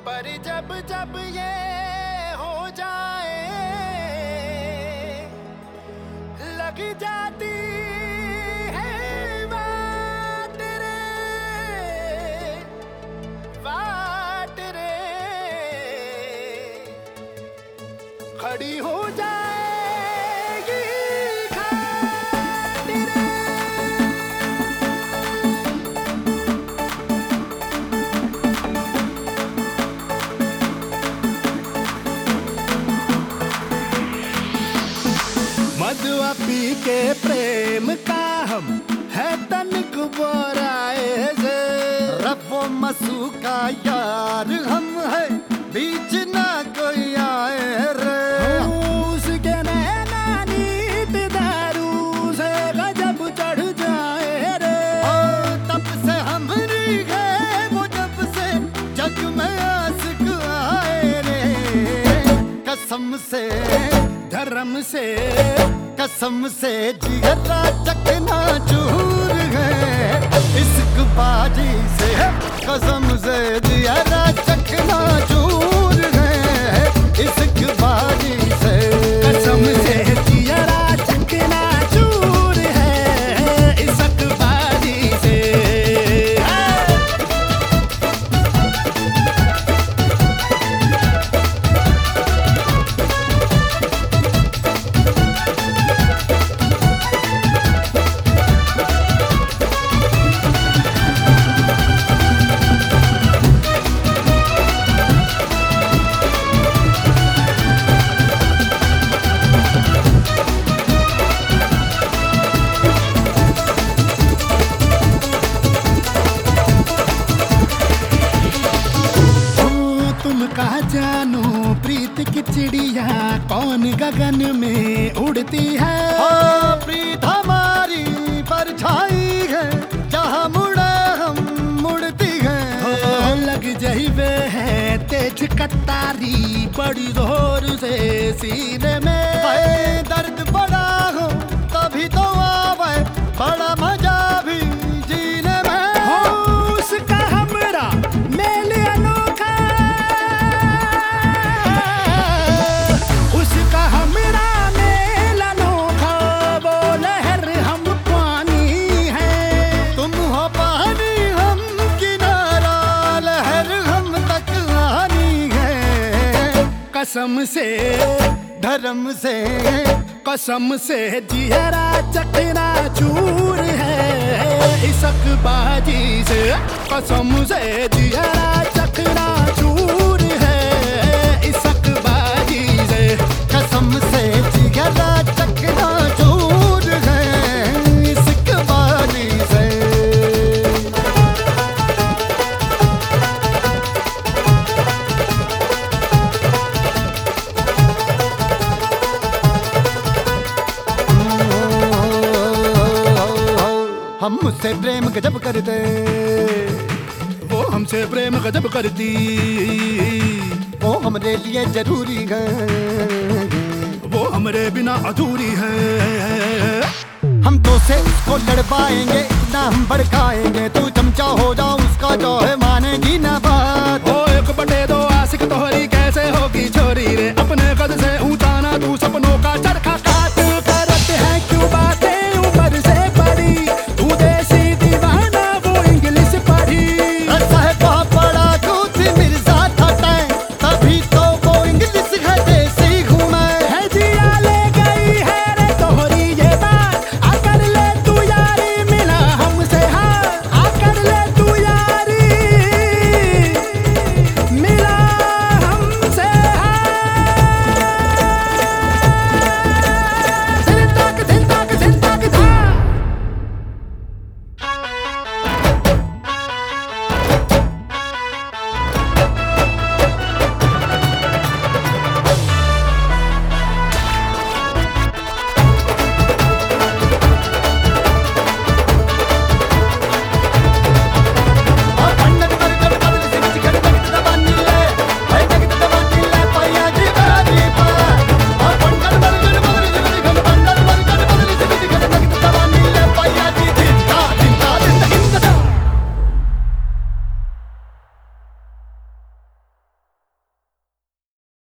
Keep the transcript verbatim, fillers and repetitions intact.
पर जब जब ये हो जाए लग जाती है वाट रे वाट रे खड़ी हो जाएगी खाट रे। मदुआ पी के प्रेम का हम है तनिक बोराए से रबो मसू का यार हम है बीच ना कोई आए रे। उसके नैना नीत दारू से गजब चढ़ जाए रे। तब से हमरी है वो जब से जग में आशिक आए रे। कसम से धर्म से कसम से जिगरा चकना चूर है इश्क बाजी से। कसम से जिगरा चकना चूर है इश्क बाजी से। कसम से जिगरा चकना चूर है इश्क बाजी से। कहा जानो प्रीत की चिड़िया कौन गगन में उड़ती है। ओ प्रीत हमारी परछाई है जहाँ मुड़े हम मुड़ती है। ओ लग जाइबे है तेज कटारी बड़ी जोर से सीने में। दर्द बड़ा हो तभी तो आवे बड़ा मजा भी जीने में। हो उसका हमरा मेल अनोखा कसम से धर्म से कसम से जियरा चकना चूर है इश्क बाजी से। कसम से जियरा चकना चूर है इश्क बाजी से। कसम से जियरा चकना चूर है इश्क बाजी से। हम मुझसे प्रेम गजब करते वो हमसे प्रेम गजब करती। वो हमरे लिए जरूरी है वो हमरे बिना अधूरी है। हम तो से उसको लड़वाएंगे ना हम भड़काएंगे। तू चमचा